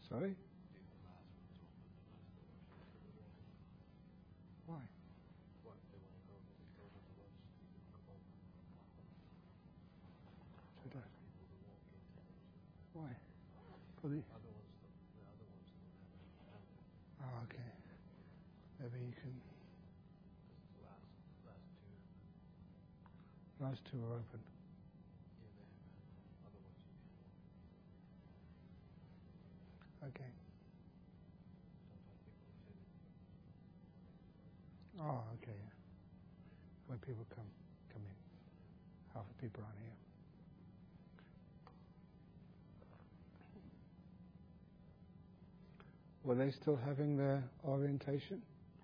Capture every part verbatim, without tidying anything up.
Sorry? Why? So that- Why? For the... Oh, okay. Maybe you can... Last two are open. Okay. Oh, okay. Yeah. When people come, come in, half the people aren't here. Were they still having their orientation?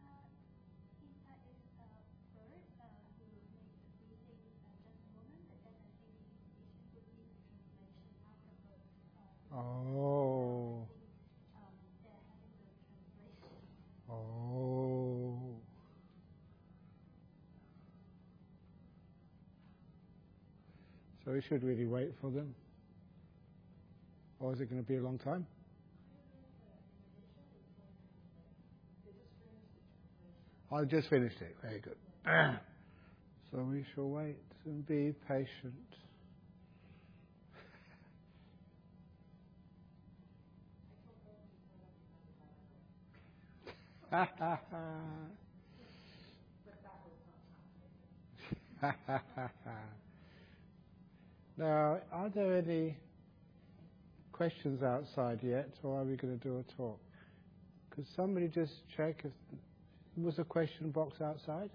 Oh. Oh. So we should really wait for them? Or is it going to be a long time? I just finished it. Very good. So we shall wait and be patient. Now, are there any questions outside yet, or are we going to do a talk? Could somebody just check if was a question box outside?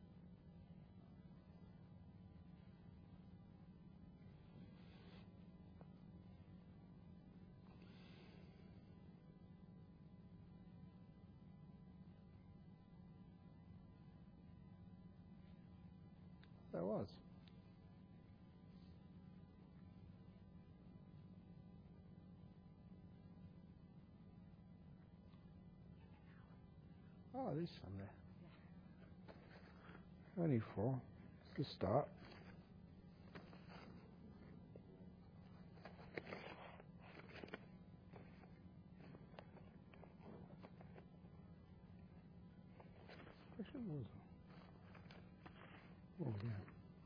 There was. Oh, there's some there. Only four. Good start. Question was. Oh, yeah.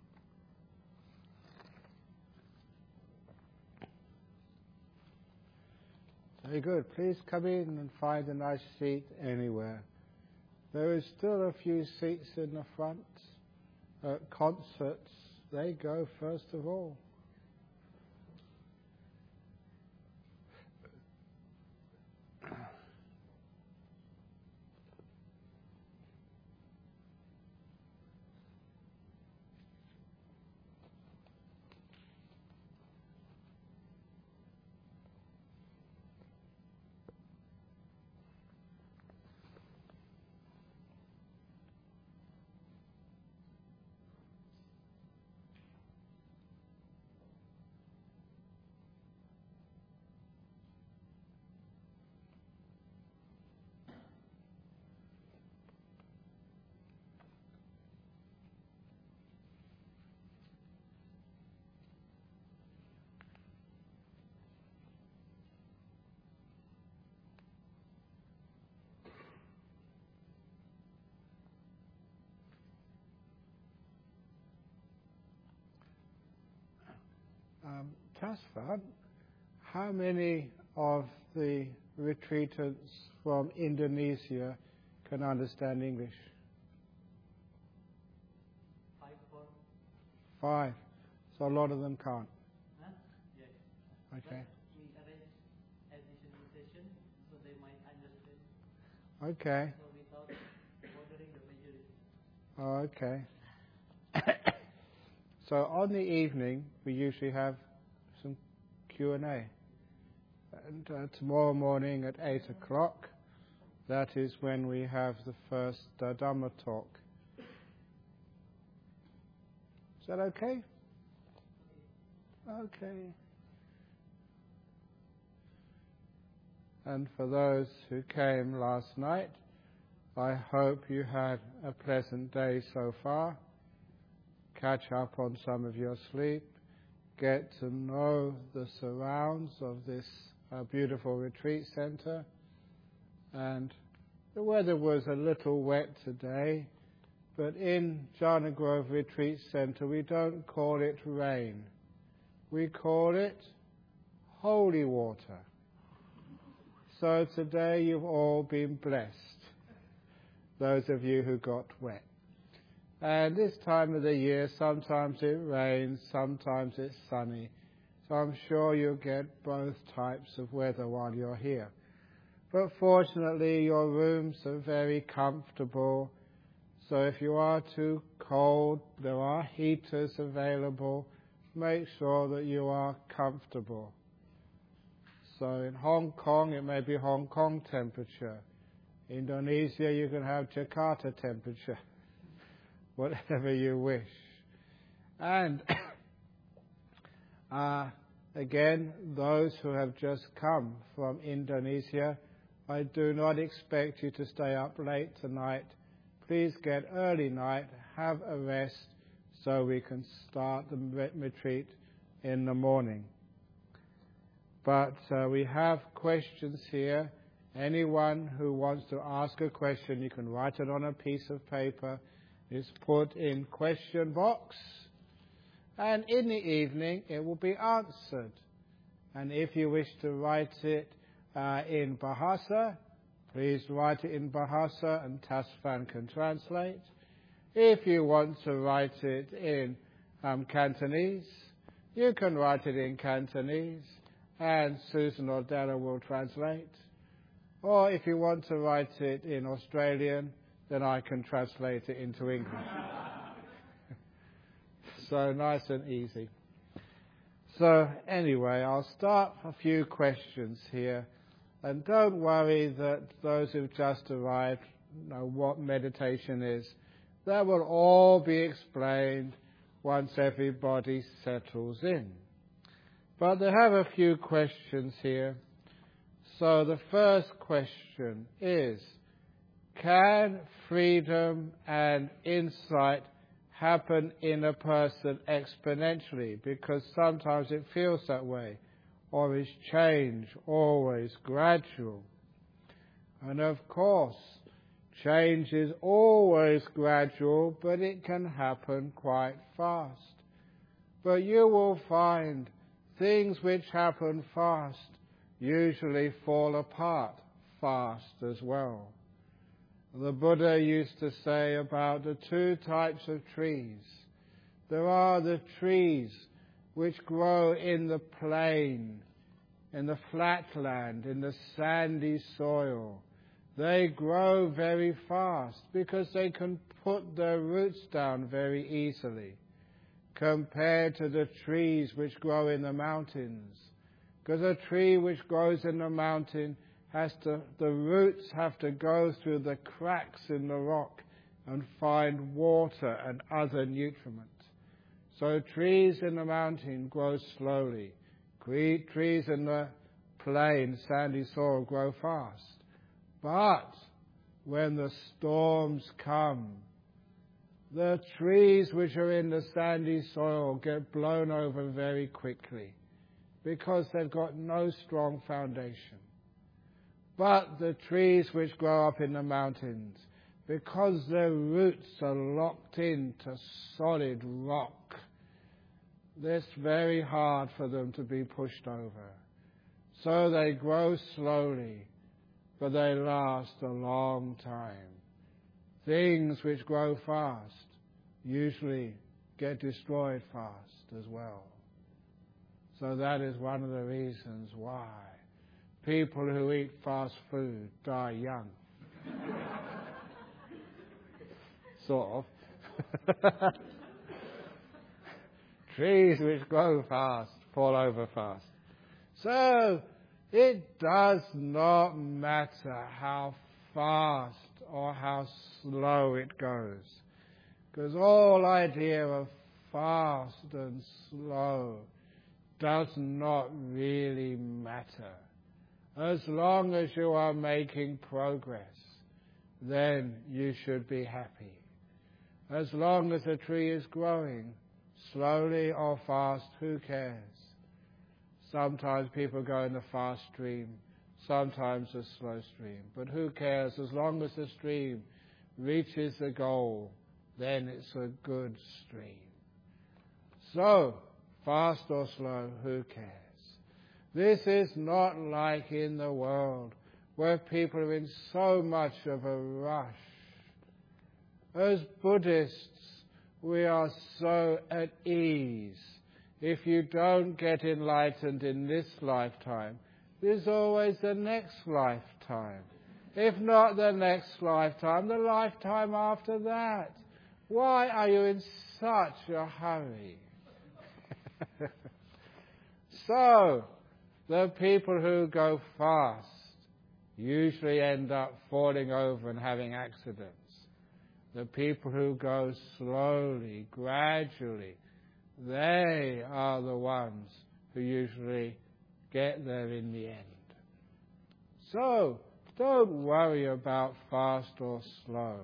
Very good. Please come in and find a nice seat anywhere. There is still a few seats in the front. At concerts, they go first of all. Um, Tasfa, how many of the retreatants from Indonesia can understand English? Five. Four. Five. So a lot of them can't. Huh? Yes. Okay. But we arrange additional session so they might understand. Okay. So without bothering the majority. Oh, okay. So on the evening, we usually have some Q and A. And uh, tomorrow morning at eight o'clock, that is when we have the first uh, Dhamma talk. Is that okay? Okay. And for those who came last night, I hope you had a pleasant day so far. Catch up on some of your sleep. Get to know the surrounds of this a beautiful retreat centre, and the weather was a little wet today, but in Jhana Grove Retreat Centre we don't call it rain. We call it holy water. So today you've all been blessed, those of you who got wet. And this time of the year, sometimes it rains, sometimes it's sunny. So I'm sure you'll get both types of weather while you're here. But fortunately, your rooms are very comfortable. So if you are too cold, there are heaters available. Make sure that you are comfortable. So in Hong Kong, it may be Hong Kong temperature. Indonesia, you can have Jakarta temperature. Whatever you wish. And uh, again, those who have just come from Indonesia, I do not expect you to stay up late tonight. Please get early night, have a rest, so we can start the retreat in the morning. But uh, we have questions here. Anyone who wants to ask a question, you can write it on a piece of paper. It's put in question box, and in the evening it will be answered. And if you wish to write it uh, in Bahasa, please write it in Bahasa and Tasfan can translate. If you want to write it in um, Cantonese, you can write it in Cantonese and Susan or Della will translate. Or if you want to write it in Australian, then I can translate it into English. So nice and easy. So anyway, I'll start a few questions here. And don't worry that those who've just arrived know what meditation is. That will all be explained once everybody settles in. But they have a few questions here. So the first question is, can freedom and insight happen in a person exponentially? Because sometimes it feels that way. Or is change always gradual? And of course, change is always gradual, but it can happen quite fast. But you will find things which happen fast usually fall apart fast as well. The Buddha used to say about the two types of trees. There are the trees which grow in the plain, in the flatland, in the sandy soil. They grow very fast because they can put their roots down very easily, compared to the trees which grow in the mountains. Because a tree which grows in the mountain has to, the roots have to go through the cracks in the rock and find water and other nutrients. So trees in the mountain grow slowly. Trees in the plain, sandy soil grow fast. But when the storms come, the trees which are in the sandy soil get blown over very quickly because they've got no strong foundation. But the trees which grow up in the mountains, because their roots are locked into solid rock, it's very hard for them to be pushed over. So they grow slowly, but they last a long time. Things which grow fast usually get destroyed fast as well. So that is one of the reasons why people who eat fast food die young. Sort of. Trees which grow fast fall over fast. So it does not matter how fast or how slow it goes, because all idea of fast and slow does not really matter. As long as you are making progress, then you should be happy. As long as a tree is growing, slowly or fast, who cares? Sometimes people go in the fast stream, sometimes the slow stream. But who cares? As long as the stream reaches the goal, then it's a good stream. So, fast or slow, who cares? This is not like in the world where people are in so much of a rush. As Buddhists, we are so at ease. If you don't get enlightened in this lifetime, there's always the next lifetime. If not the next lifetime, the lifetime after that. Why are you in such a hurry? So, the people who go fast usually end up falling over and having accidents. The people who go slowly, gradually, they are the ones who usually get there in the end. So, don't worry about fast or slow.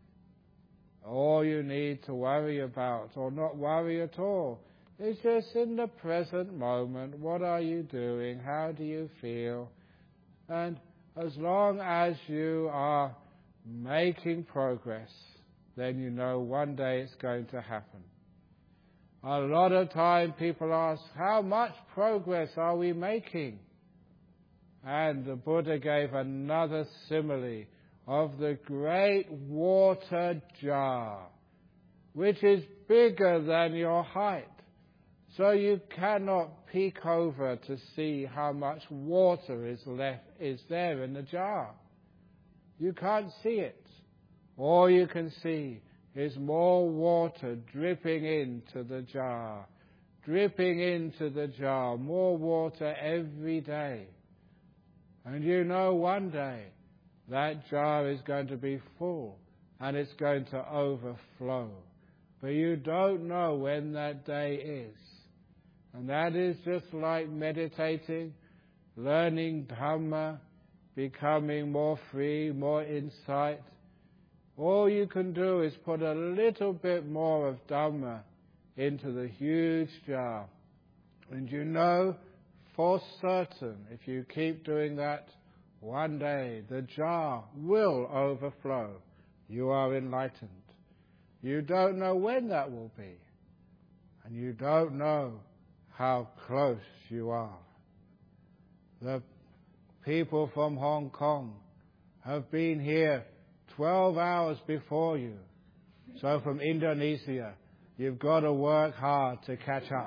All you need to worry about, or not worry at all, is just in the present moment. What are you doing? How do you feel? And as long as you are making progress, then you know one day it's going to happen. A lot of time people ask, how much progress are we making? And the Buddha gave another simile of the great water jar, which is bigger than your height. So you cannot peek over to see how much water is left, is there in the jar. You can't see it. All you can see is more water dripping into the jar, dripping into the jar, more water every day. And you know one day that jar is going to be full and it's going to overflow. But you don't know when that day is. And that is just like meditating, learning Dhamma, becoming more free, more insight. All you can do is put a little bit more of Dhamma into the huge jar. And you know for certain, if you keep doing that, one day the jar will overflow. You are enlightened. You don't know when that will be. And you don't know how close you are. The people from Hong Kong have been here twelve hours before you. So from Indonesia, you've got to work hard to catch up.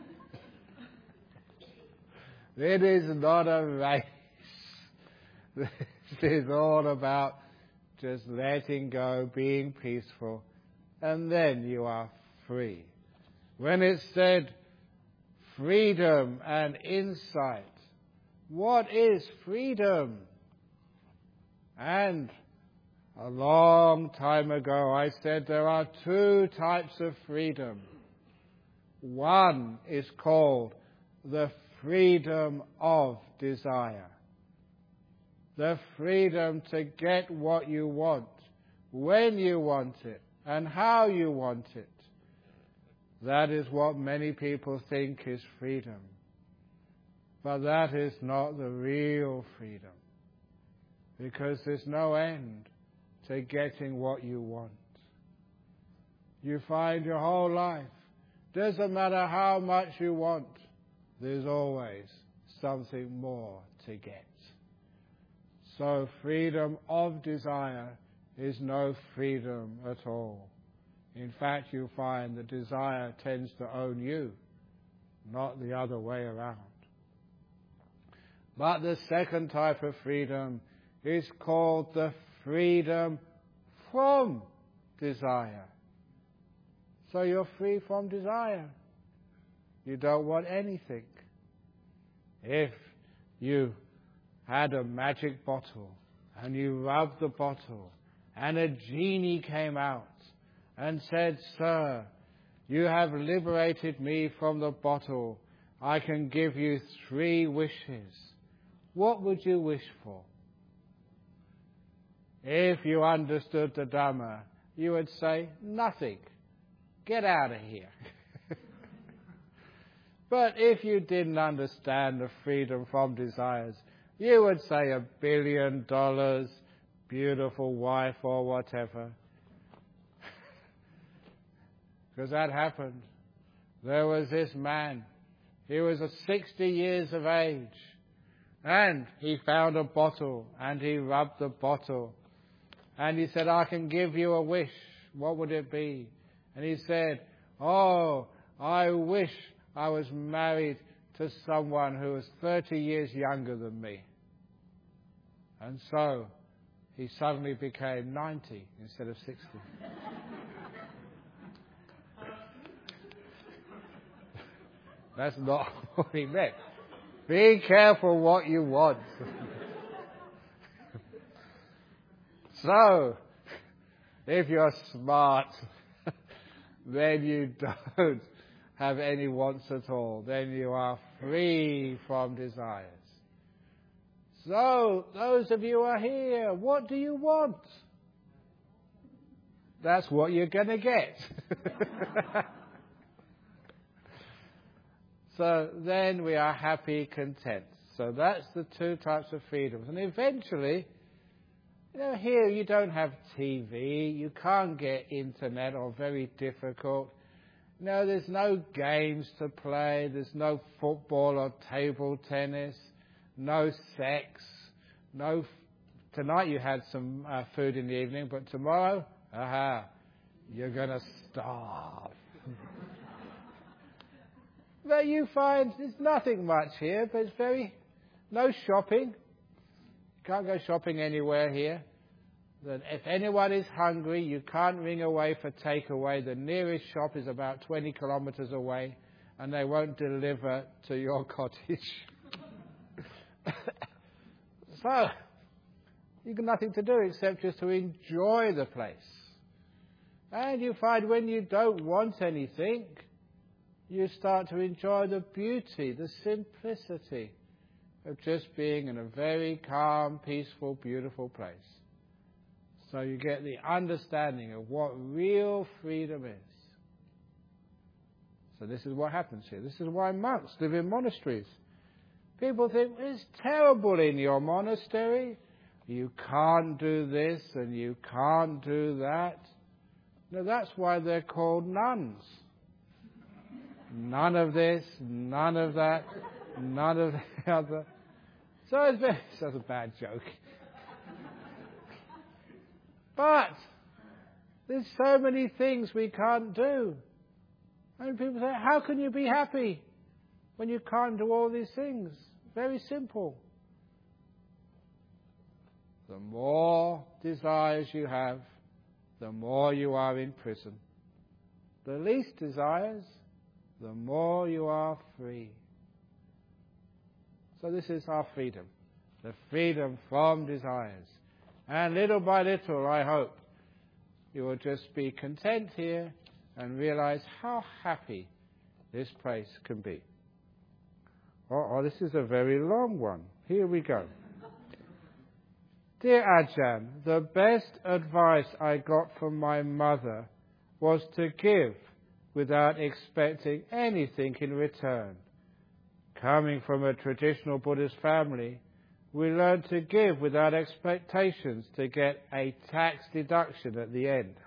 It is not a race. This is all about just letting go, being peaceful, and then you are free. When it said freedom and insight, what is freedom? And a long time ago I said there are two types of freedom. One is called the freedom of desire. The freedom to get what you want, when you want it, and how you want it. That is what many people think is freedom. But that is not the real freedom. Because there's no end to getting what you want. You find your whole life, doesn't matter how much you want, there's always something more to get. So freedom of desire is no freedom at all. In fact, you find the desire tends to own you, not the other way around. But the second type of freedom is called the freedom from desire. So you're free from desire. You don't want anything. If you had a magic bottle and you rubbed the bottle and a genie came out and said, "Sir, you have liberated me from the bottle. I can give you three wishes." What would you wish for? If you understood the Dhamma, you would say, nothing. Get out of here. But if you didn't understand the freedom from desires, you would say a billion dollars, beautiful wife or whatever. Because that happened. There was this man. He was sixty years of age. And he found a bottle and he rubbed the bottle. And he said, I can give you a wish. What would it be? And he said, oh, I wish I was married to someone who was thirty years younger than me. And so he suddenly became ninety instead of sixty. That's not what he meant. Be careful what you want. So, if you're smart, then you don't have any wants at all. Then you are free from desires. So, those of you who are here, what do you want? That's what you're going to get. So then we are happy, content. So that's the two types of freedoms. And eventually, you know, here you don't have T V, you can't get internet, or very difficult. No, there's no games to play, there's no football or table tennis, no sex, no... F- Tonight you had some uh, food in the evening, but tomorrow, aha, you're going to starve. But you find there's nothing much here, but it's very... No shopping. Can't go shopping anywhere here. That if anyone is hungry, you can't ring away for takeaway. The nearest shop is about twenty kilometers away, and they won't deliver to your cottage. So, you've got nothing to do except just to enjoy the place. And you find when you don't want anything, you start to enjoy the beauty, the simplicity of just being in a very calm, peaceful, beautiful place. So you get the understanding of what real freedom is. So this is what happens here. This is why monks live in monasteries. People think, it's terrible in your monastery. You can't do this and you can't do that. No, that's why they're called nuns. None of this, none of that, none of the other. So it's very, that's a bad joke. But there's so many things we can't do. And people say, how can you be happy when you can't do all these things? Very simple. The more desires you have, the more you are in prison. The least desires, the more you are free. So this is our freedom, the freedom from desires. And little by little, I hope, you will just be content here and realize how happy this place can be. Oh, oh, this is a very long one. Here we go. Dear Ajahn, the best advice I got from my mother was to give without expecting anything in return. Coming from a traditional Buddhist family, we learn to give without expectations to get a tax deduction at the end.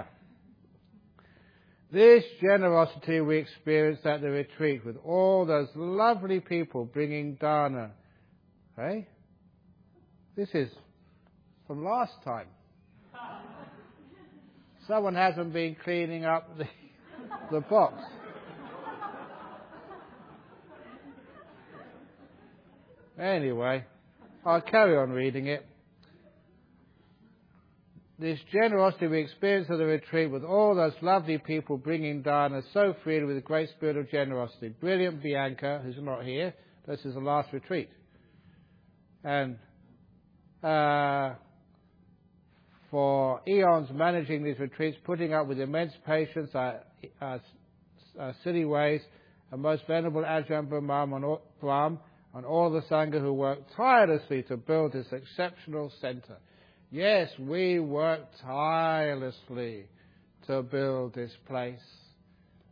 This generosity we experienced at the retreat with all those lovely people bringing dana. Hey? This is from last time. Someone hasn't been cleaning up the, the box. Anyway, I'll carry on reading it. This generosity we experienced at the retreat with all those lovely people bringing dana so freely with a great spirit of generosity. Brilliant Bianca, who's not here. This is the last retreat. And uh, for eons managing these retreats, putting up with immense patience, our, our, our silly ways, and most venerable Ajahn Brahman and all, Brahm, and all the Sangha who worked tirelessly to build this exceptional center. Yes, we worked tirelessly to build this place.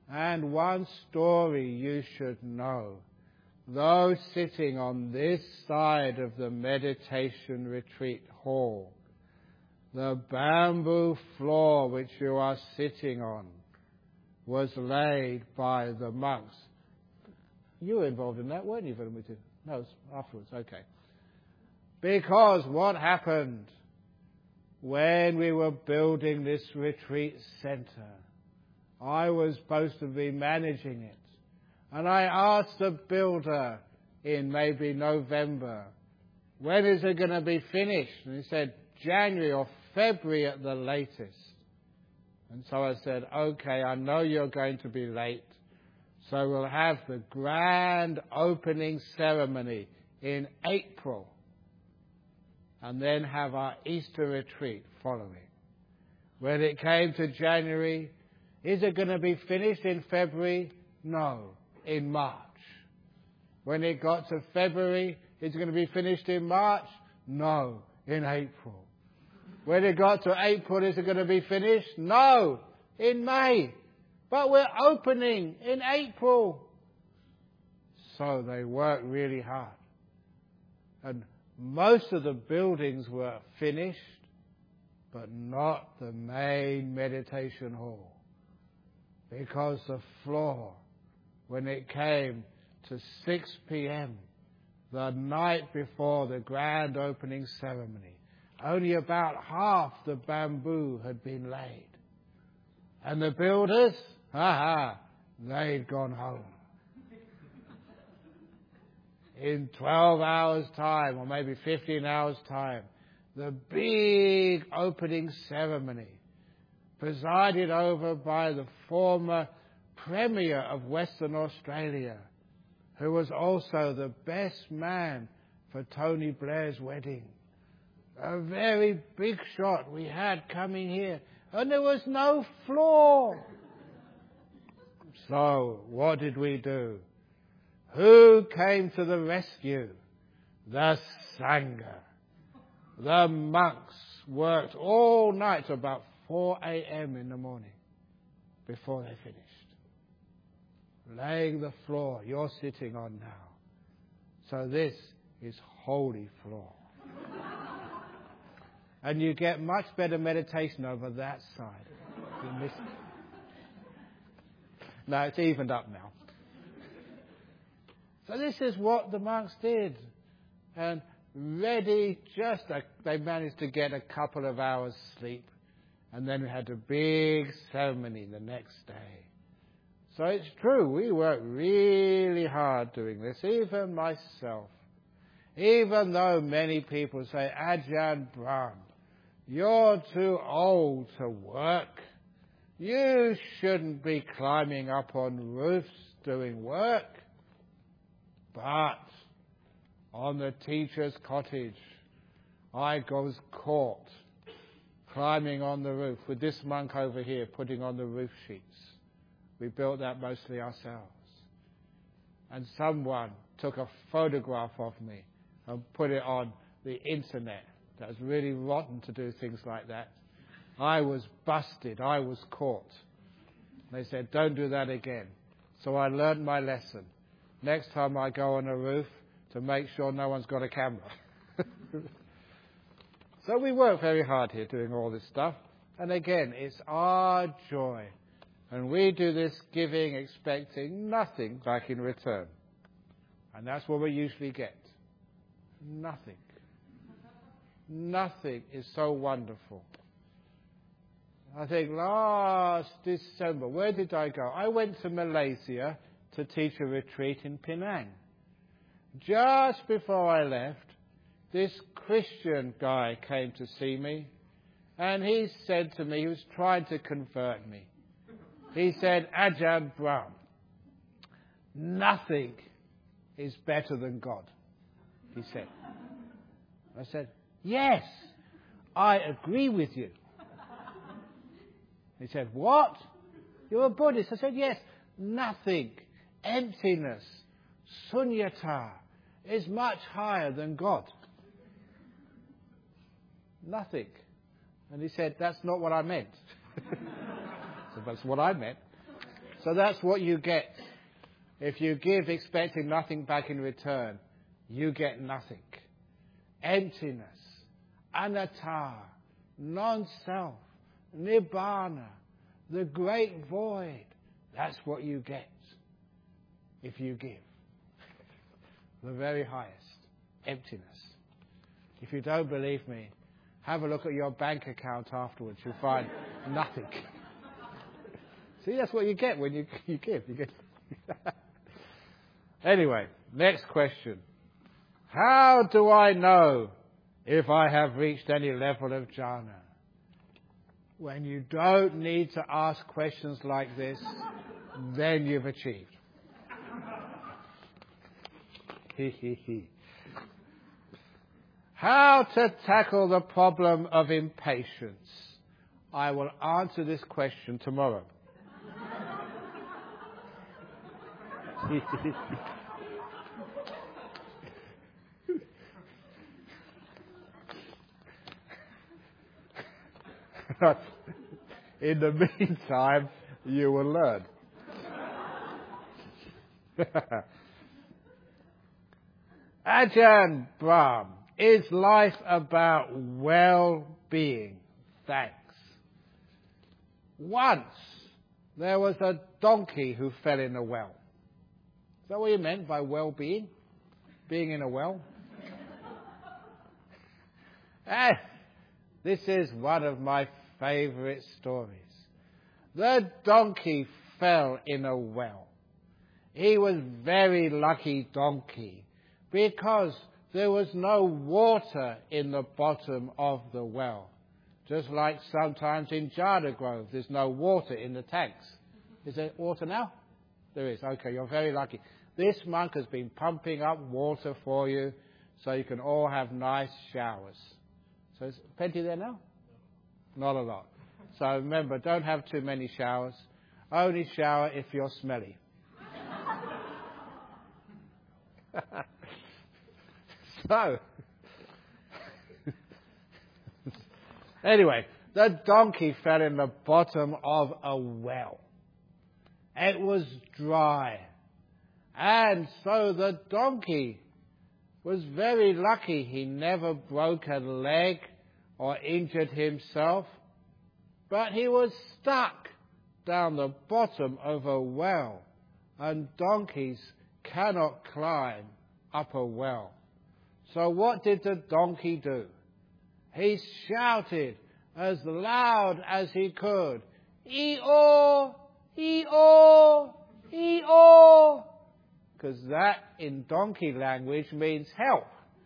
And one story you should know. Those sitting on this side of the meditation retreat hall, the bamboo floor which you are sitting on was laid by the monks. You were involved in that, weren't you, Velamuthu? No, it was afterwards, okay. Because what happened when we were building this retreat centre, I was supposed to be managing it. And I asked the builder in maybe November, when is it going to be finished? And he said, January or February at the latest. And so I said, okay, I know you're going to be late, so we'll have the grand opening ceremony in April, and then have our Easter retreat following. When it came to January, is it going to be finished in February? No, in March. When it got to February, is it going to be finished in March? No, in April. When it got to April, is it going to be finished? No, in May. But we're opening in April. So they worked really hard. And most of the buildings were finished, but not the main meditation hall. Because the floor, when it came to six p.m., the night before the grand opening ceremony, only about half the bamboo had been laid. And the builders, ha ha, they'd gone home. In twelve hours' time, or maybe fifteen hours' time, the big opening ceremony, presided over by the former Premier of Western Australia, who was also the best man for Tony Blair's wedding. A very big shot we had coming here, and there was no floor. So, what did we do? Who came to the rescue? The Sangha. The monks worked all night to about four a.m. in the morning before they finished. Laying the floor you're sitting on now. So this is holy floor. And you get much better meditation over that side than this. No, it's evened up now. So this is what the monks did. And ready, just a, they managed to get a couple of hours sleep. And then we had a big ceremony the next day. So it's true, we worked really hard doing this, even myself. Even though many people say, Ajahn Brahm, you're too old to work. You shouldn't be climbing up on roofs doing work. But on the teacher's cottage, I was caught climbing on the roof with this monk over here putting on the roof sheets. We built that mostly ourselves. And someone took a photograph of me and put it on the internet. That was really rotten to do things like that. I was busted. I was caught. They said, don't do that again. So I learned my lesson. Next time I go on a roof, to make sure no one's got a camera. So we work very hard here doing all this stuff. And again, it's our joy. And we do this giving, expecting nothing back in return. And that's what we usually get. Nothing. Nothing is so wonderful. I think last December, where did I go? I went to Malaysia to teach a retreat in Penang. Just before I left, this Christian guy came to see me, and he said to me, he was trying to convert me. He said, Ajahn Brahm, nothing is better than God, he said. I said, yes, I agree with you. He said, what? You're a Buddhist? I said, yes, nothing, emptiness, sunyata, is much higher than God. Nothing. And he said, that's not what I meant. So that's what I meant. So that's what you get. If you give expecting nothing back in return, you get nothing. Emptiness, anatta, non-self, nibbana, the great void. That's what you get if you give. The very highest, emptiness. If you don't believe me, have a look at your bank account afterwards. You'll find nothing. See, that's what you get when you, you give. You get. Anyway, next question. How do I know if I have reached any level of jhana? When you don't need to ask questions like this, then you've achieved. He he he. How to tackle the problem of impatience? I will answer this question tomorrow. In the meantime, you will learn. Ajahn Brahm, is life about well-being? Thanks. Once there was a donkey who fell in a well. Is that what you meant by well-being? Being in a well? Ah, this is one of my favourite stories. The donkey fell in a well. He was very lucky donkey because there was no water in the bottom of the well. Just like sometimes in Jhana Grove, there's no water in the tanks. Is there water now? There is. Okay, you're very lucky. This monk has been pumping up water for you so you can all have nice showers. So is plenty there now? Not a lot. So remember, don't have too many showers. Only shower if you're smelly. So, anyway, the donkey fell in the bottom of a well. It was dry. And so the donkey was very lucky. He never broke a leg or injured himself, but he was stuck down the bottom of a well, and donkeys cannot climb up a well. So what did the donkey do? He shouted as loud as he could, "E-O! E-O! E-O!" Because that in donkey language means help.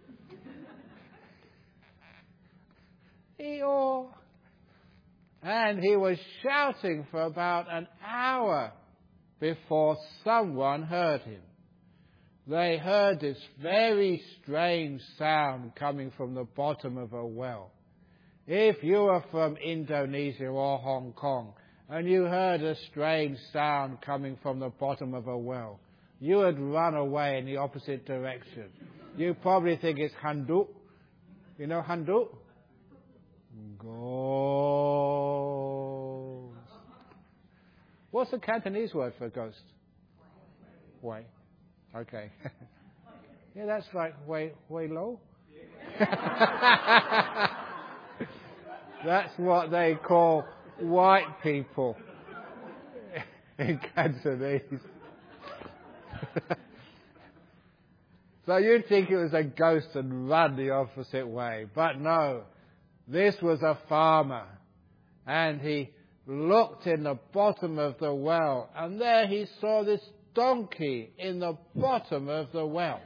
E-O! And he was shouting for about an hour before someone heard him. They heard this very strange sound coming from the bottom of a well. If you were from Indonesia or Hong Kong and you heard a strange sound coming from the bottom of a well, you would run away in the opposite direction. You probably think it's handu. You know handu? Ghost. What's the Cantonese word for ghost? Wei. Okay. Yeah, that's like way, way low. That's what they call white people in Cantonese. So you'd think it was a ghost and run the opposite way. But no, this was a farmer. And he looked in the bottom of the well, and there he saw this donkey in the bottom of the well.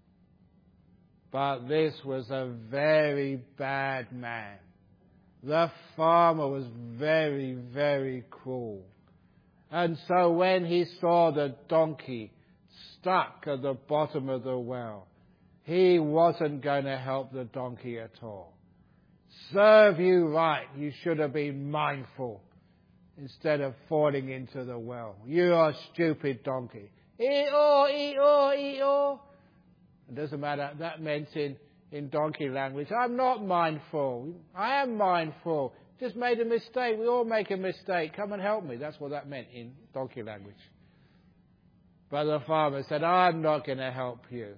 But this was a very bad man. The farmer was very, very cruel. And so when he saw the donkey stuck at the bottom of the well, he wasn't going to help the donkey at all. Serve you right, you should have been mindful instead of falling into the well. You are a stupid donkey. E-o, E-o, E-o. It doesn't matter. That meant in, in donkey language, I'm not mindful. I am mindful. Just made a mistake. We all make a mistake. Come and help me. That's what that meant in donkey language. But the farmer said, I'm not going to help you.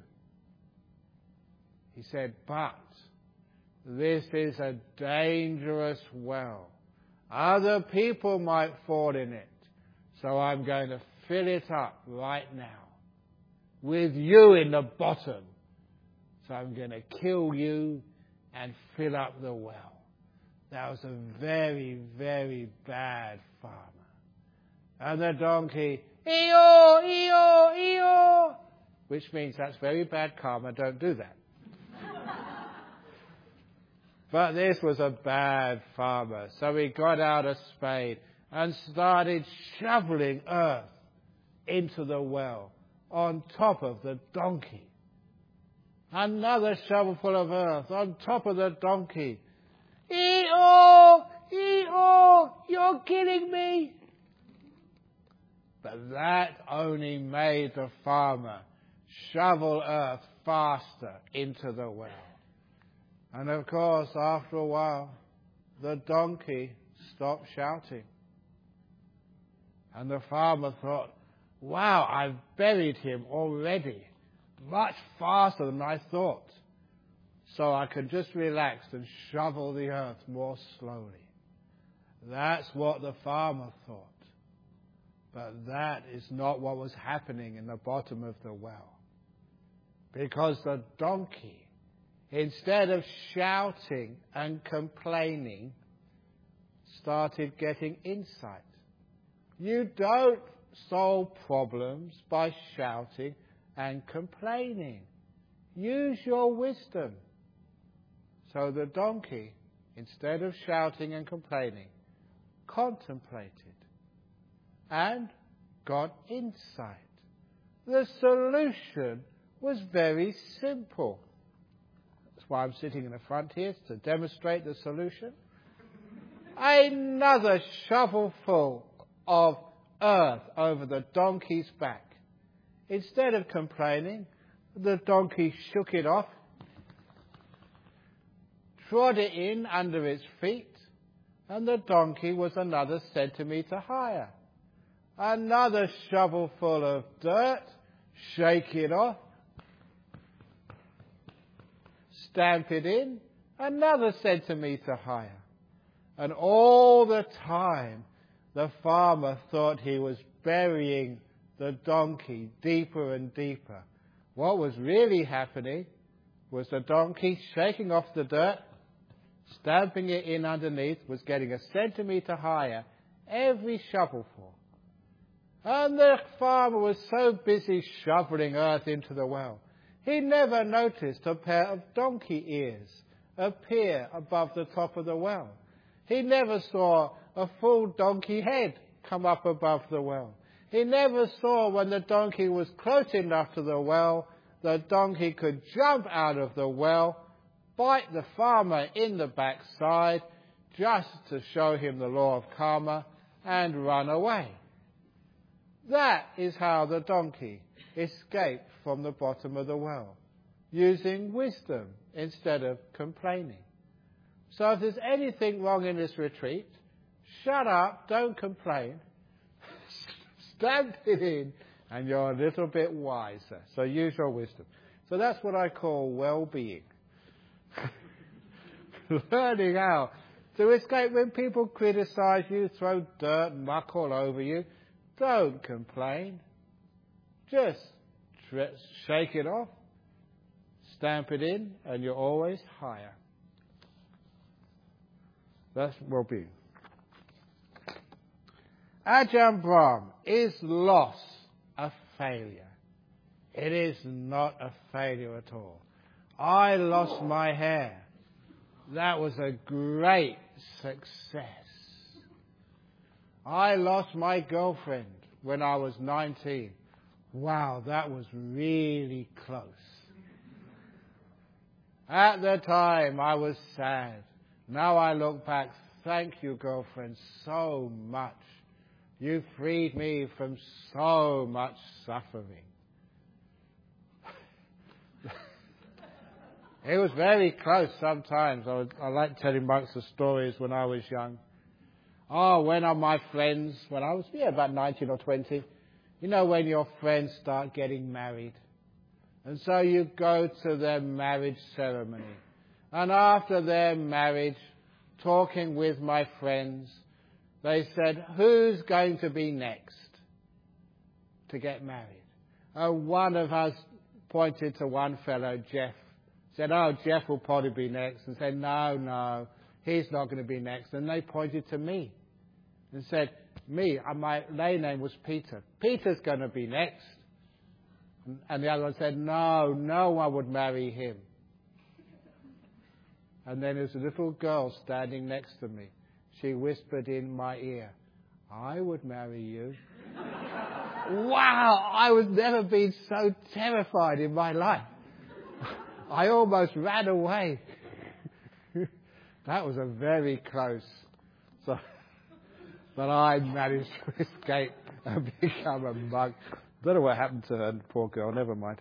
He said, but this is a dangerous well. Other people might fall in it. So I'm going to fill it up right now with you in the bottom. So I'm going to kill you and fill up the well. That was a very, very bad farmer. And the donkey, ee-oh, ee-oh, ee-oh, which means that's very bad karma, don't do that. But this was a bad farmer, so he got out a spade and started shoveling earth into the well on top of the donkey. Another shovelful of earth on top of the donkey. Ee-oh, ee-oh, you're killing me. But that only made the farmer shovel earth faster into the well. And of course, after a while, the donkey stopped shouting. And the farmer thought, wow, I've buried him already, much faster than I thought. So I can just relax and shovel the earth more slowly. That's what the farmer thought. But that is not what was happening in the bottom of the well. Because the donkey, instead of shouting and complaining, started getting insight. You don't solve problems by shouting and complaining. Use your wisdom. So the donkey, instead of shouting and complaining, contemplated and got insight. The solution was very simple. That's why I'm sitting in the front here, to demonstrate the solution. Another shovelful of earth over the donkey's back. Instead of complaining, the donkey shook it off, trod it in under its feet, and the donkey was another centimetre higher. Another shovelful of dirt, shake it off, stamp it in, another centimetre higher. And all the time, the farmer thought he was burying the donkey deeper and deeper. What was really happening was the donkey shaking off the dirt, stamping it in underneath, was getting a centimetre higher every shovelful. And the farmer was so busy shoveling earth into the well, he never noticed a pair of donkey ears appear above the top of the well. He never saw a full donkey head come up above the well. He never saw, when the donkey was close enough to the well, the donkey could jump out of the well, bite the farmer in the backside, just to show him the law of karma, and run away. That is how the donkey escaped from the bottom of the well, using wisdom instead of complaining. So if there's anything wrong in this retreat, shut up, don't complain, stamp it in, and you're a little bit wiser. So use your wisdom. So that's what I call well-being. Learning how to escape when people criticize you, throw dirt and muck all over you. Don't complain. Just tre- shake it off, stamp it in, and you're always higher. That's well-being. Ajahn Brahm, is loss a failure? It is not a failure at all. I lost my hair. That was a great success. I lost my girlfriend when I was nineteen. Wow, that was really close. At the time, I was sad. Now I look back, thank you, girlfriend, so much. You freed me from so much suffering. It was very close sometimes. I, would, I like telling monks the stories when I was young. Oh, when are my friends, when I was, yeah, about nineteen or twenty, you know, when your friends start getting married. And so you go to their marriage ceremony. And after their marriage, talking with my friends, they said, who's going to be next to get married? And one of us pointed to one fellow, Jeff, said, oh, Jeff will probably be next. And said, no, no, he's not going to be next. And they pointed to me and said, me, my lay name was Peter. Peter's going to be next. And the other one said, no, no one would marry him. And then there's a little girl standing next to me. She whispered in my ear, I would marry you. Wow, I was never been so terrified in my life. I almost ran away. That was a very close. So, but I managed to escape and become a monk. Don't know what happened to her, poor girl, never mind.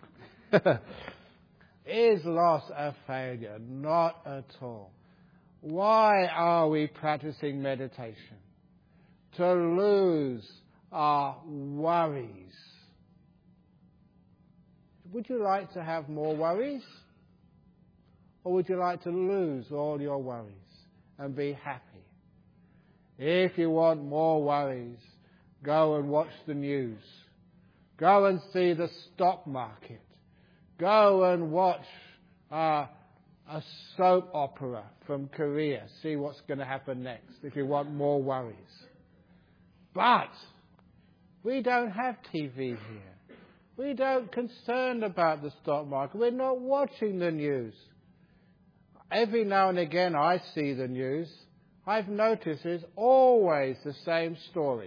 Is loss a failure? Not at all. Why are we practicing meditation? To lose our worries. Would you like to have more worries? Or would you like to lose all your worries and be happy? If you want more worries, go and watch the news. Go and see the stock market. Go and watch uh, a soap opera from Korea. See what's going to happen next if you want more worries. But we don't have T V here. We don't concern about the stock market. We're not watching the news. Every now and again I see the news. I've noticed it's always the same story.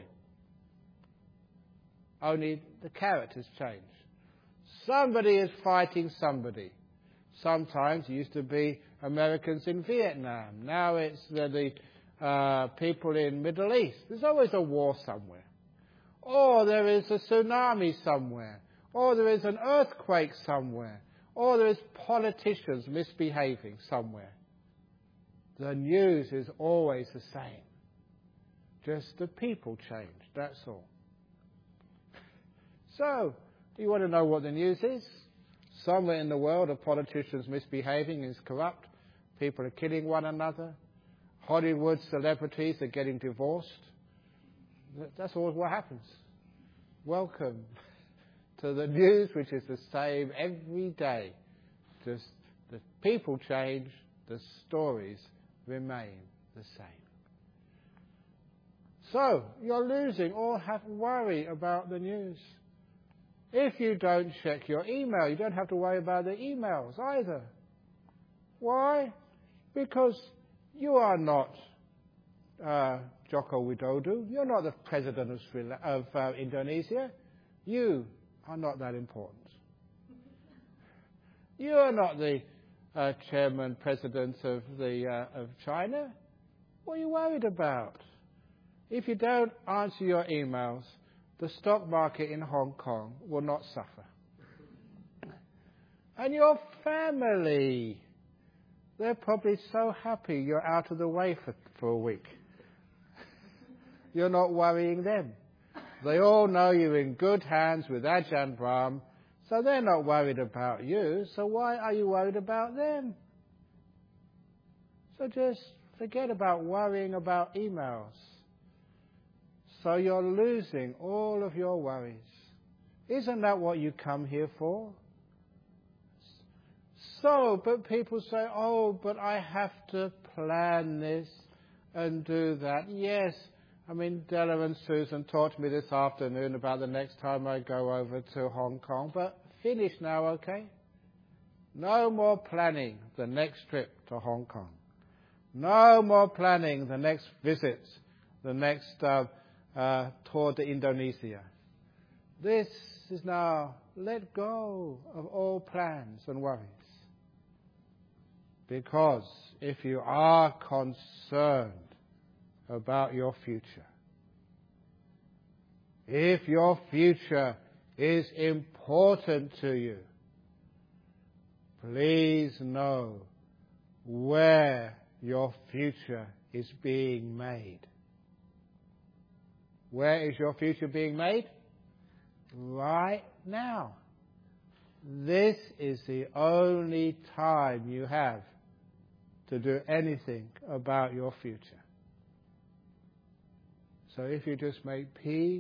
Only the characters change. Somebody is fighting somebody. Sometimes it used to be Americans in Vietnam. Now it's the, the uh, people in Middle East. There's always a war somewhere. Or there is a tsunami somewhere. Or there is an earthquake somewhere. Or there is politicians misbehaving somewhere. The news is always the same. Just the people change, that's all. So, do you want to know what the news is? Somewhere in the world, a politician's misbehaving, is corrupt. People are killing one another. Hollywood celebrities are getting divorced. That's all what happens. Welcome to the news, which is the same every day. Just the people change, the stories remain the same. So, you're losing or have worry about the news. If you don't check your email, you don't have to worry about the emails either. Why? Because you are not uh, Joko Widodo. You're not the president of, Sri La- of uh, Indonesia. You are not that important. You are not the uh, chairman, president of, the, uh, of China. What are you worried about? If you don't answer your emails, the stock market in Hong Kong will not suffer. And your family, they're probably so happy you're out of the way for, for a week. You're not worrying them. They all know you're in good hands with Ajahn Brahm, so they're not worried about you, so why are you worried about them? So just forget about worrying about emails. So you're losing all of your worries. Isn't that what you come here for? So, but people say, oh, but I have to plan this and do that. Yes, I mean, Della and Susan taught me this afternoon about the next time I go over to Hong Kong, but finish now, okay? No more planning the next trip to Hong Kong. No more planning the next visits, the next uh, uh, tour to Indonesia. This is now, let go of all plans and worries. Because if you are concerned about your future, if your future is important to you, please know where your future is being made. Where is your future being made? Right now. This is the only time you have to do anything about your future. So if you just make peace,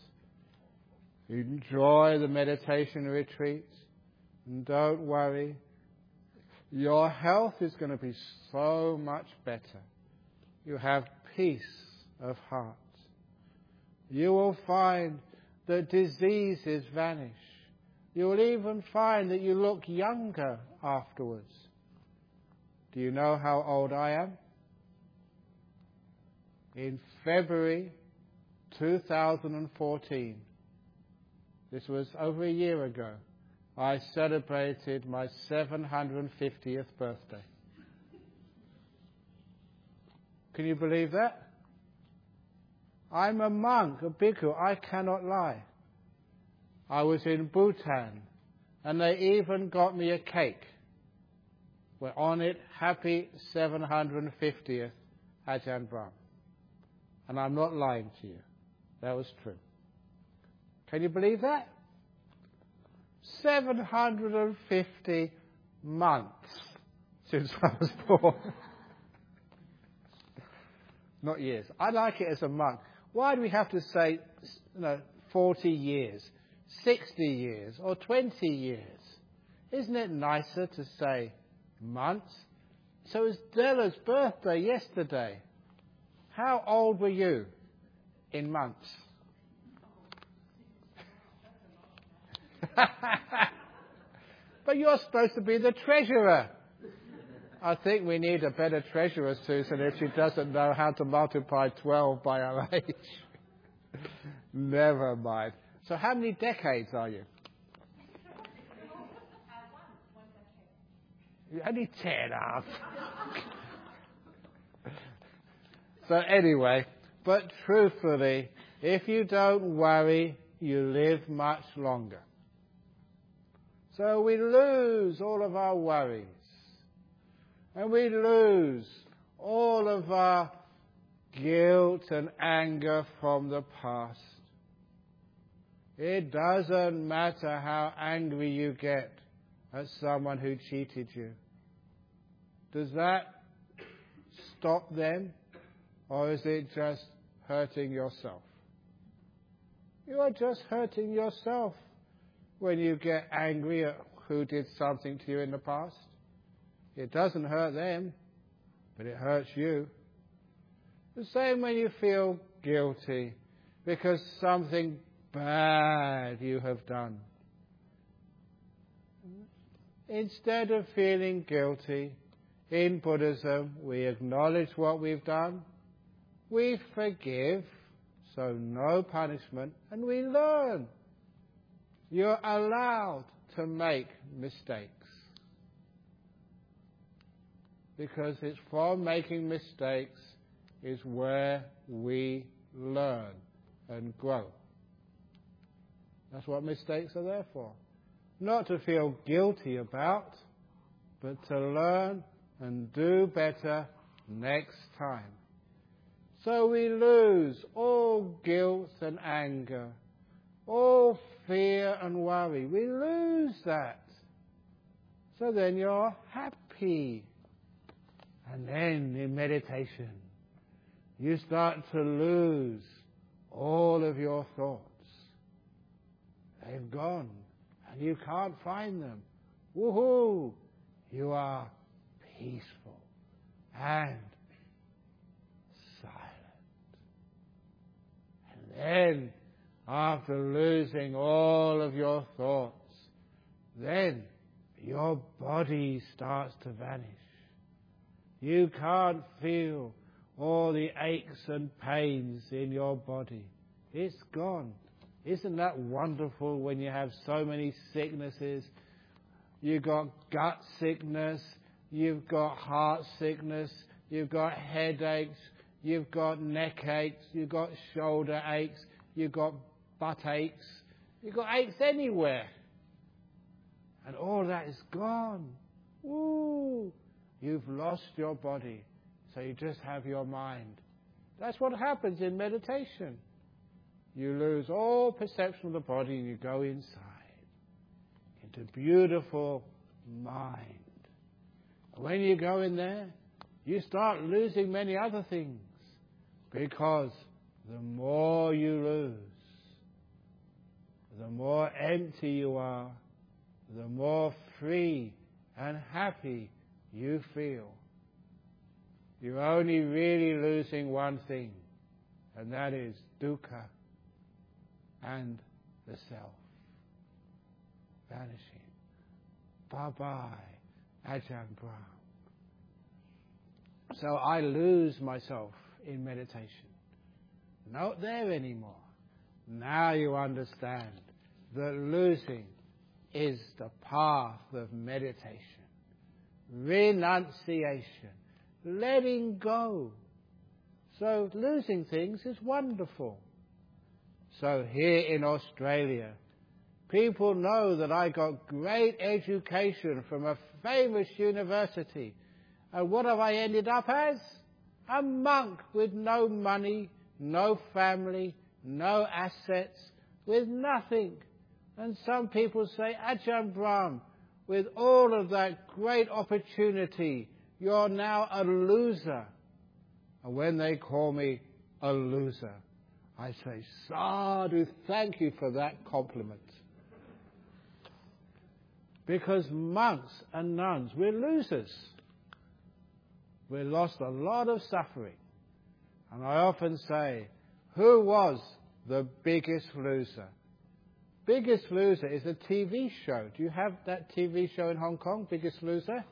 enjoy the meditation retreats, and don't worry, your health is going to be so much better. You have peace of heart. You will find that diseases vanish. You will even find that you look younger afterwards. Do you know how old I am? In February two thousand fourteen, this was over a year ago, I celebrated my seven hundred fiftieth birthday. Can you believe that? I'm a monk, a bhikkhu, I cannot lie. I was in Bhutan, and they even got me a cake. Where on it, happy seven hundred fiftieth Ajahn Brahm. And I'm not lying to you. That was true. Can you believe that? seven hundred fifty months since I was born. Not years. I like it as a month. Why do we have to say, you know, forty years, sixty years, or twenty years? Isn't it nicer to say months? So it was Della's birthday yesterday. How old were you in months? But you're supposed to be the treasurer. I think we need a better treasurer, Susan, if she doesn't know how to multiply twelve by her age. Never mind. So how many decades are you? You're only ten up. So anyway, but truthfully, if you don't worry, you live much longer. So we lose all of our worries. And we lose all of our guilt and anger from the past. It doesn't matter how angry you get at someone who cheated you. Does that stop them? Or is it just hurting yourself? You are just hurting yourself when you get angry at who did something to you in the past. It doesn't hurt them, but it hurts you. The same when you feel guilty because something bad you have done. Instead of feeling guilty, in Buddhism, we acknowledge what we've done, we forgive, so no punishment, and we learn. You're allowed to make mistakes. Because it's from making mistakes is where we learn and grow. That's what mistakes are there for. Not to feel guilty about, but to learn and do better next time. So we lose all guilt and anger, all fear and worry. We lose that. So then you're happy. And then in meditation, you start to lose all of your thoughts. They've gone, and you can't find them. Woohoo! You are peaceful and silent. And then, after losing all of your thoughts, then your body starts to vanish. You can't feel all the aches and pains in your body. It's gone. Isn't that wonderful when you have so many sicknesses? You've got gut sickness, you've got heart sickness, you've got headaches, you've got neck aches, you've got shoulder aches, you've got butt aches, you've got aches anywhere. And all that is gone. Ooh, you've lost your body, so you just have your mind. That's what happens in meditation. You lose all perception of the body and you go inside into beautiful mind. When you go in there, you start losing many other things, because the more you lose, the more empty you are, the more free and happy you feel. You're only really losing one thing, and that is dukkha and the self. Vanishing. Bye-bye, Ajahn Brahm. So I lose myself in meditation. Not there anymore. Now you understand that losing is the path of meditation. Renunciation. Letting go. So losing things is wonderful. So here in Australia, people know that I got great education from a famous university. And what have I ended up as? A monk with no money, no family, no assets, with nothing. And some people say, Ajahn Brahm, with all of that great opportunity, you're now a loser. And when they call me a loser, I say, Sadhu, thank you for that compliment. Because monks and nuns, we're losers. We lost a lot of suffering. And I often say, who was the biggest loser? Biggest Loser is a T V show. Do you have that T V show in Hong Kong, Biggest Loser?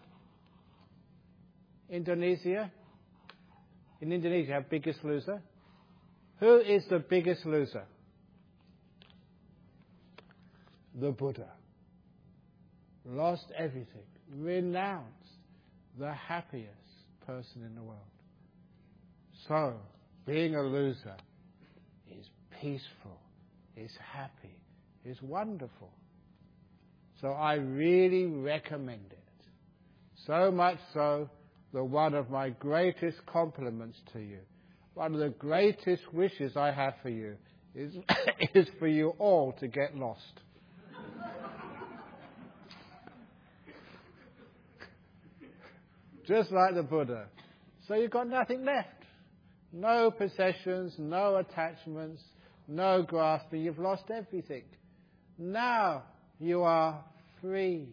Indonesia? In Indonesia, you have Biggest Loser. Who is the biggest loser? The Buddha. Lost everything. Renounced. The happiest person in the world. So, being a loser is peaceful, is happy, is wonderful. So I really recommend it. So much so that one of my greatest compliments to you, one of the greatest wishes I have for you is, is for you all to get lost. Just like the Buddha. So you've got nothing left. No possessions, no attachments, no grasping. You've lost everything. Now you are free.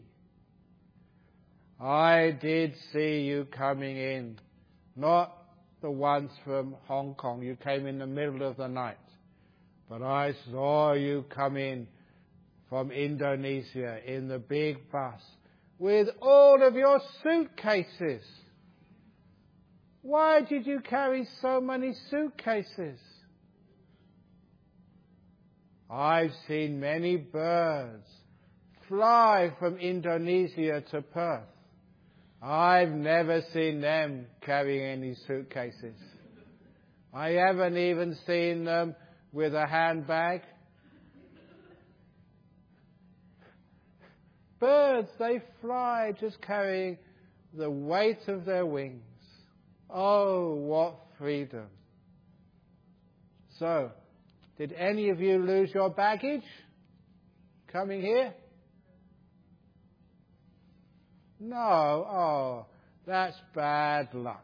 I did see you coming in, not the ones from Hong Kong. You came in the middle of the night. But I saw you come in from Indonesia in the big bus with all of your suitcases. Why did you carry so many suitcases? I've seen many birds fly from Indonesia to Perth. I've never seen them carrying any suitcases. I haven't even seen them with a handbag. Birds, they fly just carrying the weight of their wings. Oh, what freedom. So, did any of you lose your baggage coming here? No. Oh, that's bad luck.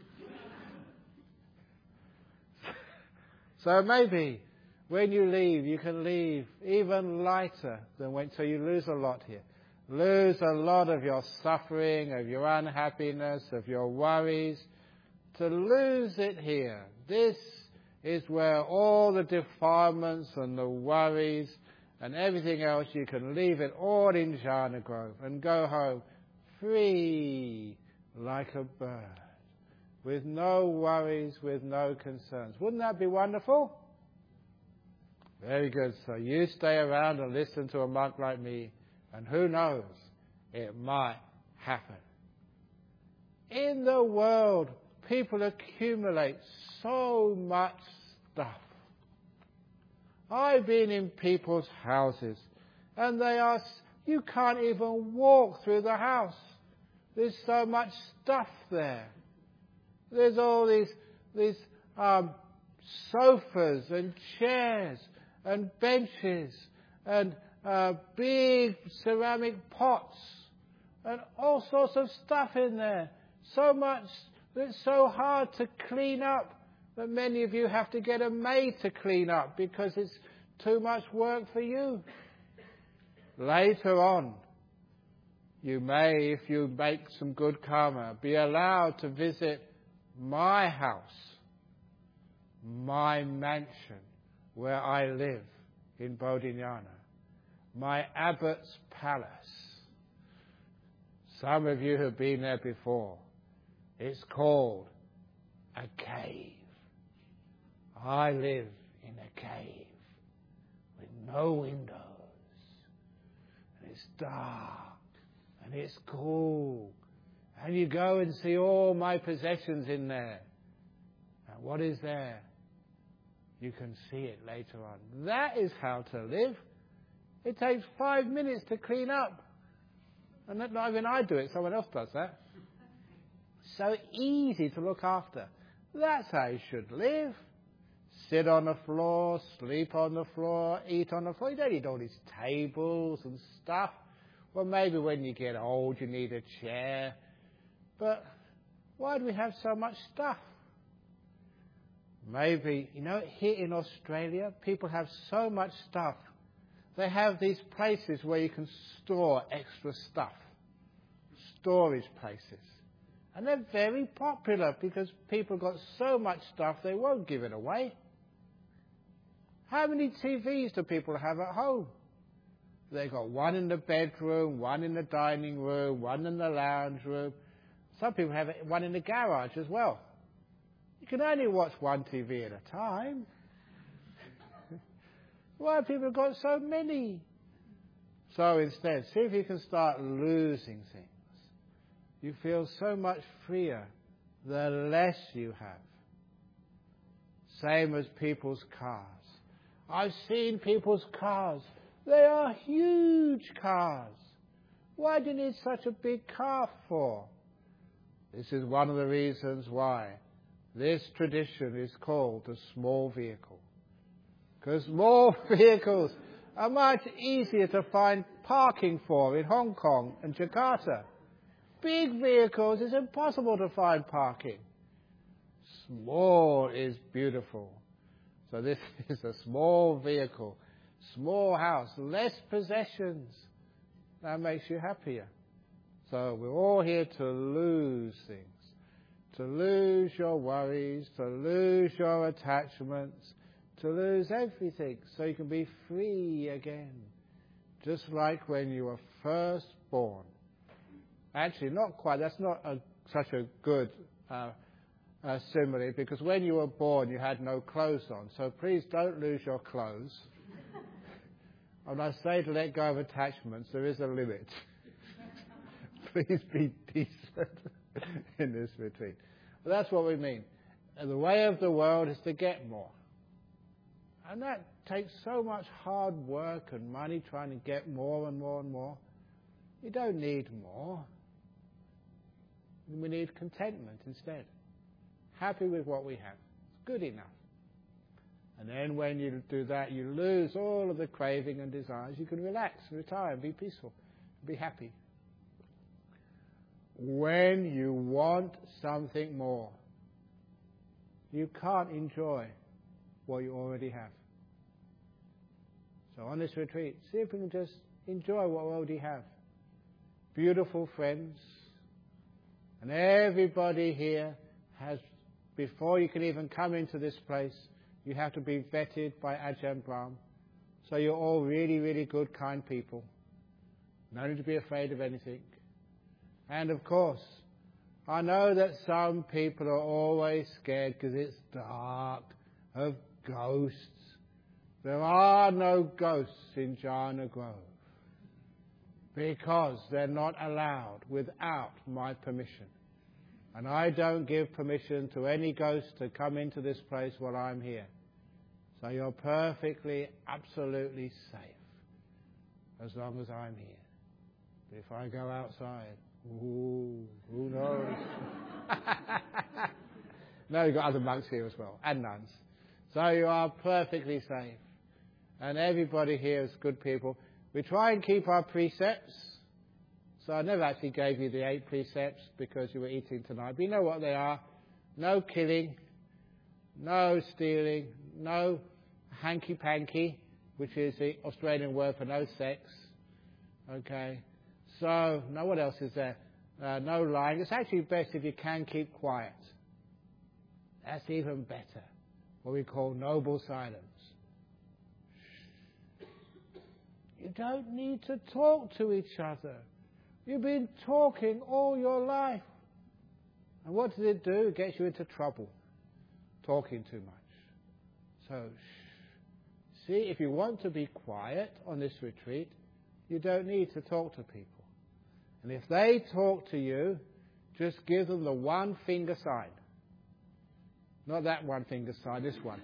So maybe when you leave, you can leave even lighter than when, so you lose a lot here. Lose a lot of your suffering, of your unhappiness, of your worries. To lose it here. This is where all the defilements and the worries and everything else, you can leave it all in Jhana Grove and go home free like a bird, with no worries, with no concerns. Wouldn't that be wonderful? Very good. So you stay around and listen to a monk like me, and who knows, it might happen. In the world, people accumulate so much stuff. I've been in people's houses, and they are, you can't even walk through the house. There's so much stuff there. There's all these these um, sofas and chairs and benches and uh, big ceramic pots and all sorts of stuff in there. So much that it's so hard to clean up that many of you have to get a maid to clean up because it's too much work for you. Later on, you may, if you make some good karma, be allowed to visit my house, my mansion, where I live in Bodhinyana, my abbot's palace. Some of you have been there before. It's called a cave. I live in a cave with no windows. And it's dark and it's cool. And you go and see all my possessions in there. And what is there? You can see it later on. That is how to live. It takes five minutes to clean up. And not even I do it, someone else does that. So easy to look after. That's how you should live. Sit on the floor, sleep on the floor, eat on the floor. You don't need all these tables and stuff. Well, maybe when you get old you need a chair. But why do we have so much stuff? Maybe, you know, here in Australia, people have so much stuff. They have these places where you can store extra stuff. Storage places. And they're very popular because people got so much stuff they won't give it away. How many T Vs do people have at home? They've got one in the bedroom, one in the dining room, one in the lounge room. Some people have one in the garage as well. You can only watch one T V at a time. Why have people got so many? So instead, see if you can start losing things. You feel so much freer the less you have. Same as people's cars. I've seen people's cars. They are huge cars. Why do you need such a big car for? This is one of the reasons why this tradition is called the small vehicle. Because small vehicles are much easier to find parking for in Hong Kong and Jakarta. Big vehicles, it's impossible to find parking. Small is beautiful. So this is a small vehicle, small house, less possessions. That makes you happier. So we're all here to lose things. To lose your worries, to lose your attachments, to lose everything so you can be free again. Just like when you were first born. Actually, not quite. That's not a, such a good uh, uh, simile, because when you were born, you had no clothes on. So please don't lose your clothes. When I say to let go of attachments, there is a limit. Please be decent in this retreat. But that's what we mean. And the way of the world is to get more. And that takes so much hard work and money trying to get more and more and more. You don't need more. We need contentment instead. Happy with what we have. It's good enough. And then when you do that, you lose all of the craving and desires. You can relax, retire, and be peaceful, be happy. When you want something more, you can't enjoy what you already have. So on this retreat, see if we can just enjoy what we already have. Beautiful friends. And everybody here has, before you can even come into this place, you have to be vetted by Ajahn Brahm. So you're all really, really good, kind people. No need to be afraid of anything. And of course, I know that some people are always scared because it's dark, of ghosts. There are no ghosts in Jhana Grove because they're not allowed without my permission. And I don't give permission to any ghost to come into this place while I'm here. So you're perfectly, absolutely safe as long as I'm here. But if I go outside, Ooh, who knows? No, you've got other monks here as well, and nuns. So you are perfectly safe. And everybody here is good people. We try and keep our precepts. So I never actually gave you the eight precepts because you were eating tonight. But you know what they are. No killing, no stealing, no hanky-panky, which is the Australian word for no sex. Okay. So, no, what else is there? Uh, no lying. It's actually best if you can keep quiet. That's even better. What we call noble silence. You don't need to talk to each other. You've been talking all your life. And what does it do? It gets you into trouble. Talking too much. So, shh. See, if you want to be quiet on this retreat, you don't need to talk to people. And if they talk to you, just give them the one finger sign. Not that one finger sign, this one.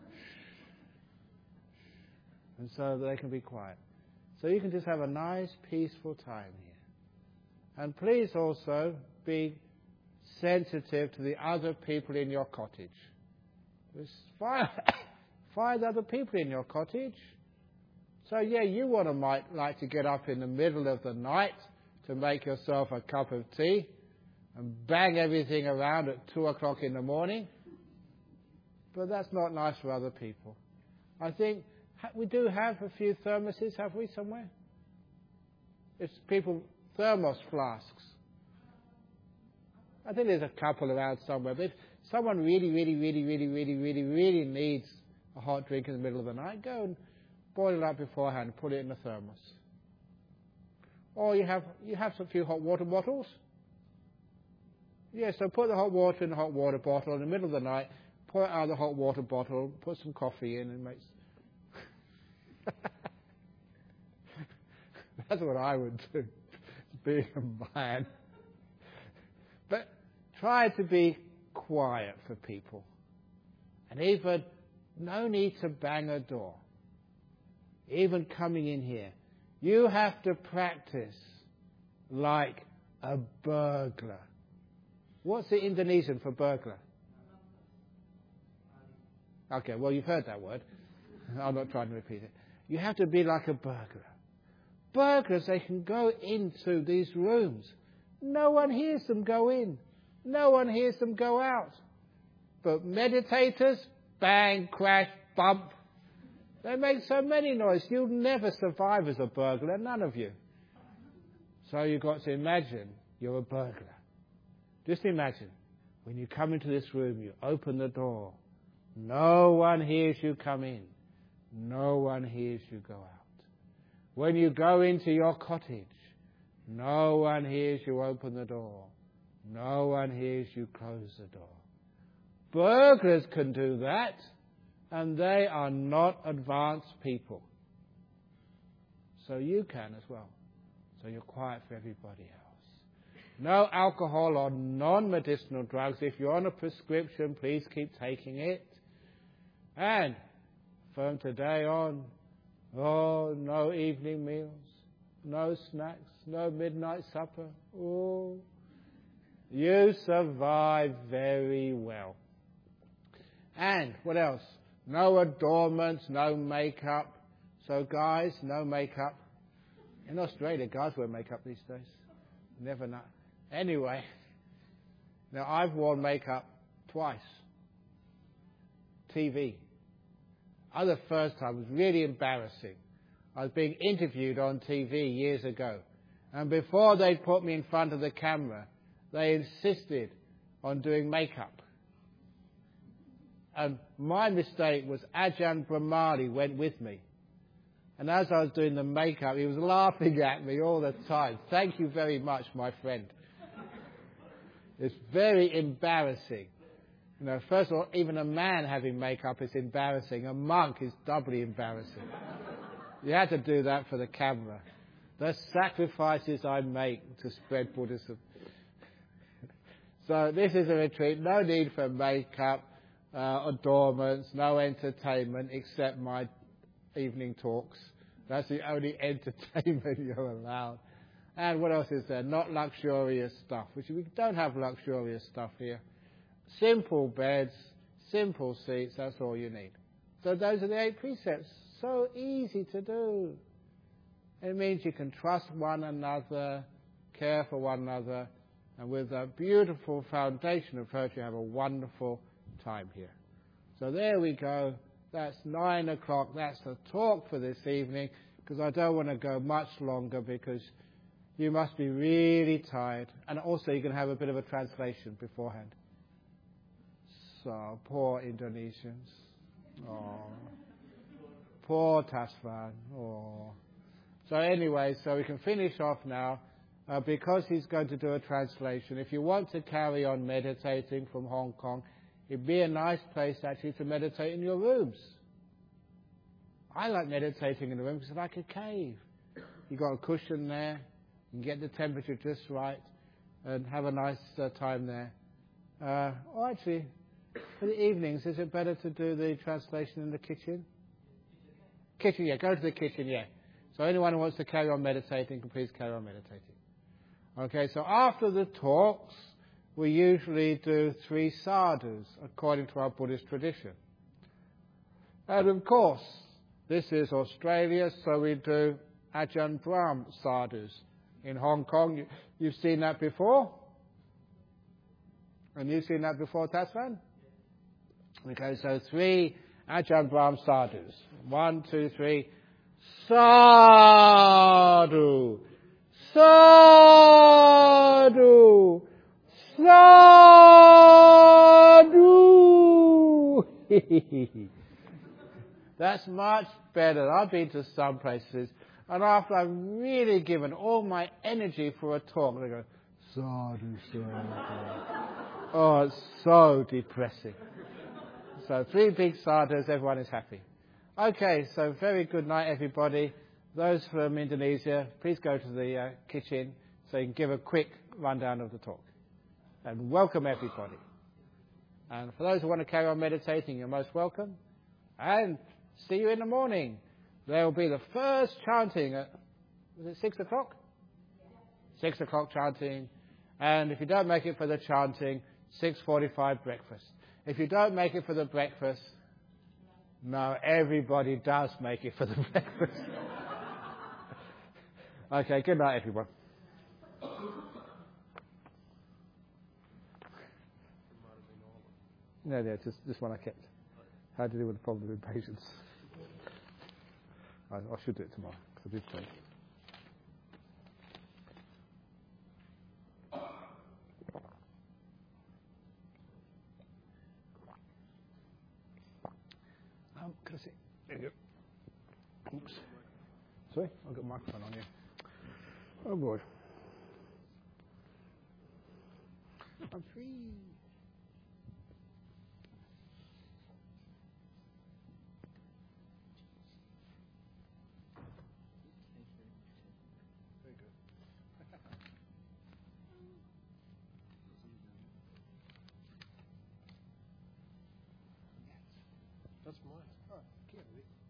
And so they can be quiet. So you can just have a nice, peaceful time here. And please also be sensitive to the other people in your cottage. There's five, five other people in your cottage. So yeah, you want to might like to get up in the middle of the night to make yourself a cup of tea and bang everything around at two o'clock in the morning. But that's not nice for other people. I think we do have a few thermoses, have we, somewhere? It's people, thermos flasks. I think there's a couple around somewhere. But if someone really, really, really, really, really, really, really needs a hot drink in the middle of the night, go and boil it up beforehand and put it in the thermos. Or you have you have a few hot water bottles. Yeah, so put the hot water in the hot water bottle in the middle of the night, pour it out of the hot water bottle, put some coffee in and make... That's what I would do, being a man. But try to be quiet for people. And even, no need to bang a door. Even coming in here. You have to practice like a burglar. What's the Indonesian for burglar? Okay, well, you've heard that word. I'm not trying to repeat it. You have to be like a burglar. Burglars, they can go into these rooms. No one hears them go in. No one hears them go out. But meditators, bang, crash, bump. They make so many noises. You'll never survive as a burglar, none of you. So you've got to imagine you're a burglar. Just imagine, when you come into this room, you open the door. No one hears you come in. No one hears you go out. When you go into your cottage, no one hears you open the door. No one hears you close the door. Burglars can do that, and they are not advanced people. So you can as well. So you're quiet for everybody else. No alcohol or non-medicinal drugs. If you're on a prescription, please keep taking it. And from today on, oh, no evening meals, no snacks, no midnight supper. Oh, you survive very well. And what else? No adornments, no makeup. So guys, no makeup. In Australia, guys wear makeup these days. Never know. Anyway, now I've worn makeup twice. T V. Other first time was really embarrassing. I was being interviewed on T V years ago. And before they put me in front of the camera, they insisted on doing makeup. And my mistake was Ajahn Brahmali went with me. And as I was doing the makeup, he was laughing at me all the time. Thank you very much, my friend. It's very embarrassing. You know, first of all, even a man having makeup is embarrassing. A monk is doubly embarrassing. You had to do that for the camera. The sacrifices I make to spread Buddhism. So this is a retreat. No need for makeup, uh, adornments, no entertainment except my evening talks. That's the only entertainment you're allowed. And what else is there? Not luxurious stuff, which we don't have luxurious stuff here. Simple beds, simple seats, that's all you need. So those are the eight precepts. So easy to do. It means you can trust one another, care for one another, and with a beautiful foundation approach, you have a wonderful time here. So there we go. That's nine o'clock. That's the talk for this evening, because I don't want to go much longer, because you must be really tired. And also you can have a bit of a translation beforehand. So, poor Indonesians. Oh. Poor Tasman. Oh. So anyway, so we can finish off now. Uh, because he's going to do a translation. If you want to carry on meditating from Hong Kong, it'd be a nice place actually to meditate in your rooms. I like meditating in the room because it's like a cave. You've got a cushion there. You can get the temperature just right and have a nice uh, time there. Uh, or actually, for the evenings, is it better to do the translation in the kitchen? Kitchen, yeah. Go to the kitchen, yeah. So anyone who wants to carry on meditating can please carry on meditating. Okay, so after the talks, we usually do three sadhus, according to our Buddhist tradition. And of course, this is Australia, so we do Ajahn Brahm sadhus. In Hong Kong, you, you've seen that before? And you've seen that before, Tasman? Okay, so three Ajahn Brahm sadhus. One, two, three. Sadhu! Sadhu! Sadhu! That's much better. I've been to some places, and after I've really given all my energy for a talk, they go, Sadhu, Sadhu. Oh, it's so depressing. So three big sadhus, everyone is happy. Okay, so very good night, everybody. Those from Indonesia, please go to the uh, kitchen so you can give a quick rundown of the talk. And welcome everybody. And for those who want to carry on meditating, you're most welcome. And see you in the morning. There will be the first chanting at, was it six o'clock? Six o'clock chanting. And if you don't make it for the chanting, six forty-five breakfast. If you don't make it for the breakfast, no, everybody does make it for the breakfast. Okay, good night, everyone. No, no, just this one I kept. How to deal with the problem with patience. I, I should do it tomorrow, because I did say. Um, can I see? There you go. Oops. Sorry, I've got a microphone on here. Oh boy. I'm free. Very good. That's mine. Oh, can't